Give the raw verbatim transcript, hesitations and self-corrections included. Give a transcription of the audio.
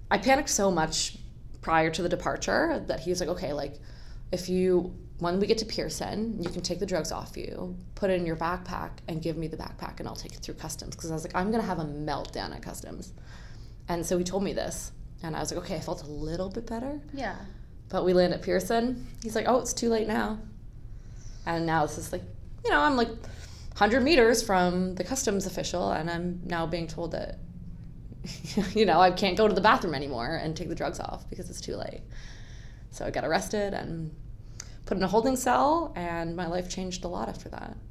I panicked so much prior to the departure that he was like, okay, like, if you, when we get to Pearson, you can take the drugs off you, put it in your backpack, and give me the backpack, and I'll take it through customs. Because I was like, I'm going to have a meltdown at customs. And so he told me this, and I was like, okay, I felt a little bit better. Yeah. But we land at Pearson. He's like, oh, it's too late now. And now it's just like, you know, I'm like one hundred meters from the customs official, and I'm now being told that, you know, I can't go to the bathroom anymore and take the drugs off because it's too late. So I got arrested and put in a holding cell, and my life changed a lot after that.